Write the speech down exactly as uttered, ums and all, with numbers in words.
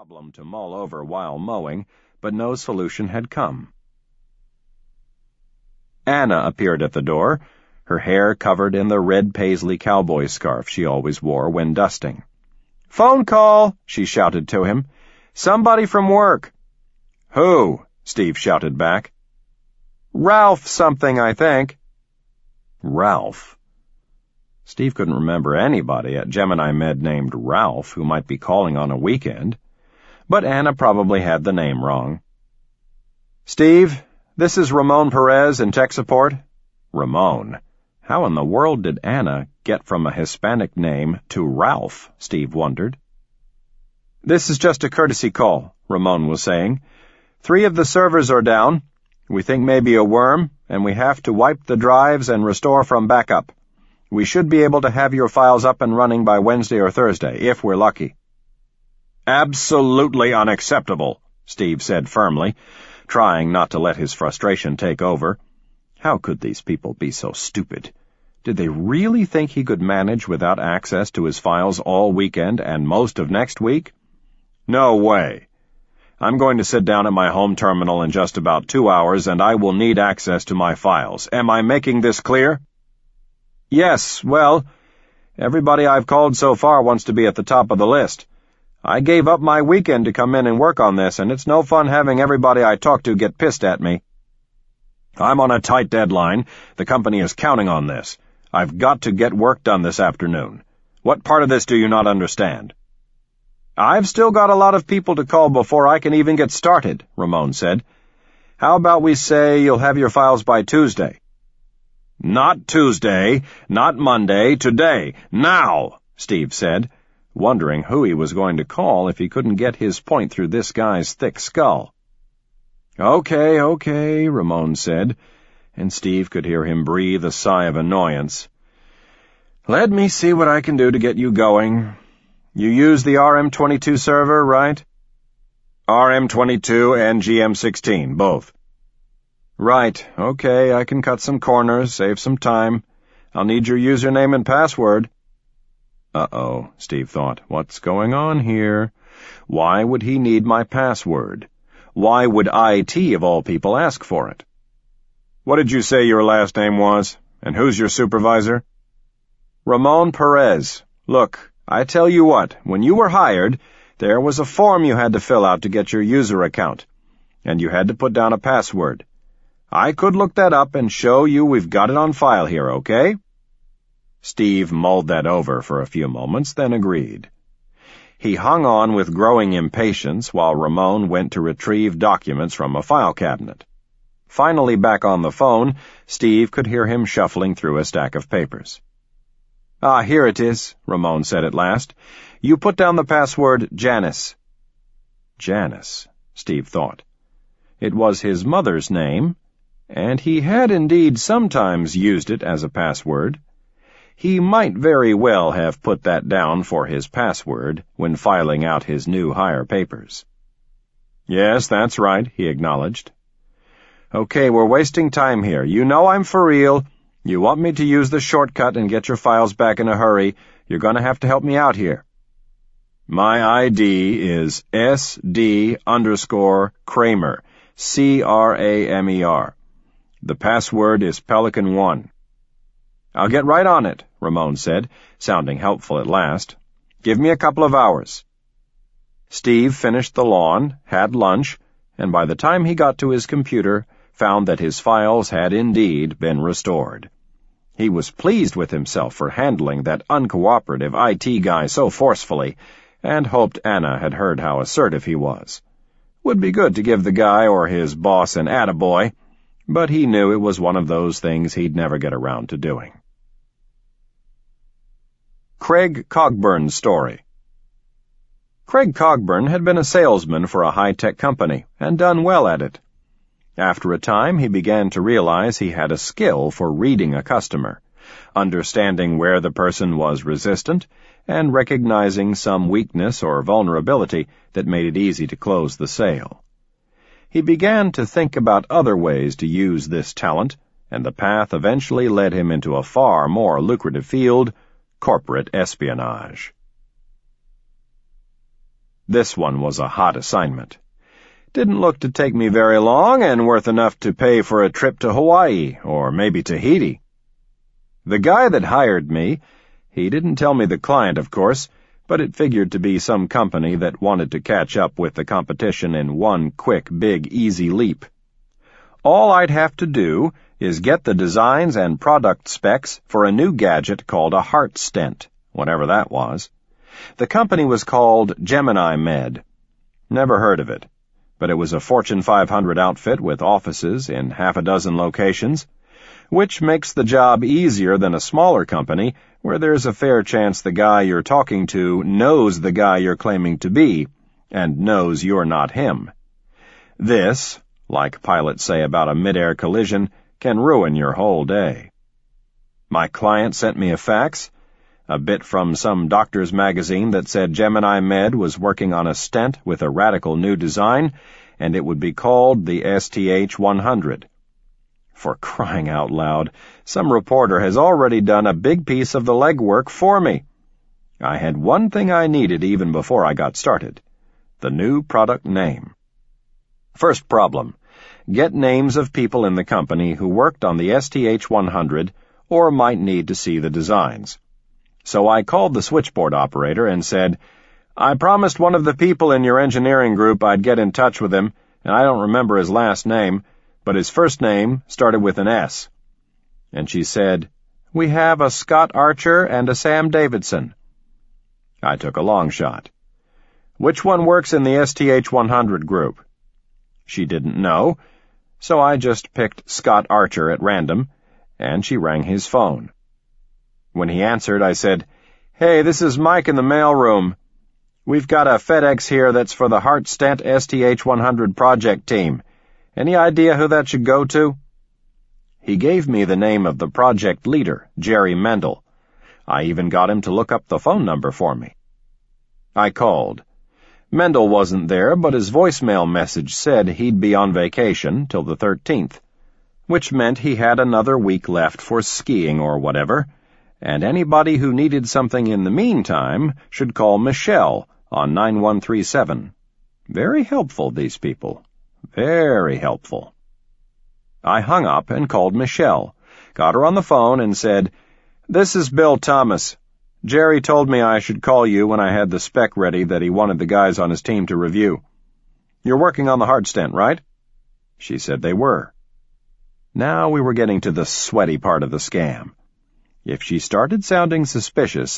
problem to mull over while mowing, but no solution had come. Anna appeared at the door, her hair covered in the red paisley cowboy scarf she always wore when dusting. "Phone call," she shouted to him. "Somebody from work." "Who?" Steve shouted back. "Ralph something, I think." Ralph. Steve couldn't remember anybody at Gemini Med named Ralph who might be calling on a weekend, but Anna probably had the name wrong. "Steve, this is Ramon Perez in tech support." Ramon. How in the world did Anna get from a Hispanic name to Ralph, Steve wondered. "This is just a courtesy call," Ramon was saying. "Three of the servers are down. We think maybe a worm, and we have to wipe the drives and restore from backup. We should be able to have your files up and running by Wednesday or Thursday, if we're lucky." "Absolutely unacceptable," Steve said firmly, trying not to let his frustration take over. How could these people be so stupid? Did they really think he could manage without access to his files all weekend and most of next week? No way. I'm going to sit down at my home terminal in just about two hours, and I will need access to my files. Am I making this clear? Yes, well, everybody I've called so far wants to be at the top of the list. I gave up my weekend to come in and work on this, and it's no fun having everybody I talk to get pissed at me. I'm on a tight deadline. The company is counting on this. I've got to get work done this afternoon. What part of this do you not understand?" "I've still got a lot of people to call before I can even get started," Ramon said. "How about we say you'll have your files by Tuesday?" "Not Tuesday, not Monday, today, now," Steve said, wondering who he was going to call if he couldn't get his point through this guy's thick skull. "Okay, okay," Ramon said, and Steve could hear him breathe a sigh of annoyance. "Let me see what I can do to get you going. You use the R M twenty-two server, right?" R M twenty-two and G M sixteen, both." "Right, okay, I can cut some corners, save some time. I'll need your username and password." Uh-oh, Steve thought. What's going on here? Why would he need my password? Why would I T, of all people, ask for it? "What did you say your last name was? And who's your supervisor?" "Ramon Perez. Look, I tell you what, when you were hired, there was a form you had to fill out to get your user account, and you had to put down a password. I could look that up and show you we've got it on file here, okay?" Steve mulled that over for a few moments, then agreed. He hung on with growing impatience while Ramon went to retrieve documents from a file cabinet. Finally back on the phone, Steve could hear him shuffling through a stack of papers. "Ah, here it is," Ramon said at last. "You put down the password Janice." Janice, Steve thought. It was his mother's name, and he had indeed sometimes used it as a password. He might very well have put that down for his password when filing out his new hire papers. "Yes, that's right," he acknowledged. "Okay, we're wasting time here. You know I'm for real. You want me to use the shortcut and get your files back in a hurry. You're going to have to help me out here." "My I D is S D underscore Kramer, C R A M E R. The password is Pelican one. "I'll get right on it," Ramon said, sounding helpful at last. "Give me a couple of hours." Steve finished the lawn, had lunch, and by the time he got to his computer, found that his files had indeed been restored. He was pleased with himself for handling that uncooperative I T guy so forcefully, and hoped Anna had heard how assertive he was. Would be good to give the guy or his boss an attaboy, but he knew it was one of those things he'd never get around to doing. Craig Cogburn's story. Craig Cogburn had been a salesman for a high-tech company, and done well at it. After a time, he began to realize he had a skill for reading a customer, understanding where the person was resistant, and recognizing some weakness or vulnerability that made it easy to close the sale. He began to think about other ways to use this talent, and the path eventually led him into a far more lucrative field, corporate espionage. This one was a hot assignment. Didn't look to take me very long and worth enough to pay for a trip to Hawaii, or maybe Tahiti. The guy that hired me, he didn't tell me the client, of course, but it figured to be some company that wanted to catch up with the competition in one quick, big, easy leap. All I'd have to do is get the designs and product specs for a new gadget called a heart stent, whatever that was. The company was called Gemini Med. Never heard of it, but it was a Fortune five hundred outfit with offices in half a dozen locations, which makes the job easier than a smaller company where there's a fair chance the guy you're talking to knows the guy you're claiming to be and knows you're not him. This, like pilots say about a mid-air collision, can ruin your whole day. My client sent me a fax, a bit from some doctor's magazine that said Gemini Med was working on a stent with a radical new design, and it would be called the S T H one hundred. For crying out loud, some reporter has already done a big piece of the legwork for me. I had one thing I needed even before I got started: the new product name. First problem: get names of people in the company who worked on the S T H one hundred or might need to see the designs. So I called the switchboard operator and said, "I promised one of the people in your engineering group I'd get in touch with him, and I don't remember his last name, but his first name started with an S." And she said, "We have a Scott Archer and a Sam Davidson." I took a long shot. "Which one works in the S T H one hundred group?" She didn't know, so I just picked Scott Archer at random, and she rang his phone. When he answered, I said, "Hey, this is Mike in the mailroom. We've got a FedEx here that's for the Heart Stent S T H one hundred project team. Any idea who that should go to?" He gave me the name of the project leader, Jerry Mendel. I even got him to look up the phone number for me. I called. Mendel wasn't there, but his voicemail message said he'd be on vacation till the thirteenth, which meant he had another week left for skiing or whatever, and anybody who needed something in the meantime should call Michelle on nine one three seven. Very helpful, these people. Very helpful. I hung up and called Michelle, got her on the phone and said, "This is Bill Thomas. Jerry told me I should call you when I had the spec ready that he wanted the guys on his team to review. You're working on the heart stent, right?" She said they were. Now we were getting to the sweaty part of the scam. If she started sounding suspicious,